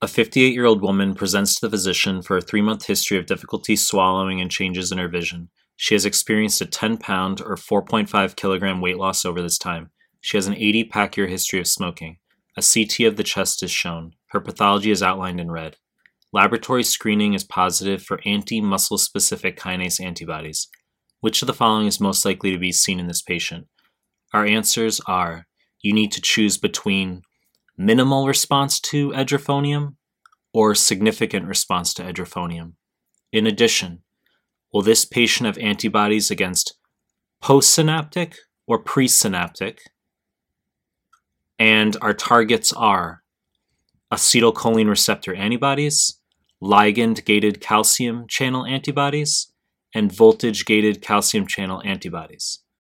A 58-year-old woman presents to the physician for a 3-month history of difficulty swallowing and changes in her vision. She has experienced a 10-pound or 4.5 kilogram weight loss over this time. She has an 80-pack-year history of smoking. A CT of the chest is shown. Her pathology is outlined in red. Laboratory screening is positive for anti-muscle-specific kinase antibodies. Which of the following is most likely to be seen in this patient? Our answers are: you need to choose between minimal response to edrophonium or significant response to edrophonium. In addition, will this patient have antibodies against postsynaptic or presynaptic? And our targets are acetylcholine receptor antibodies, ligand-gated calcium channel antibodies, and voltage-gated calcium channel antibodies.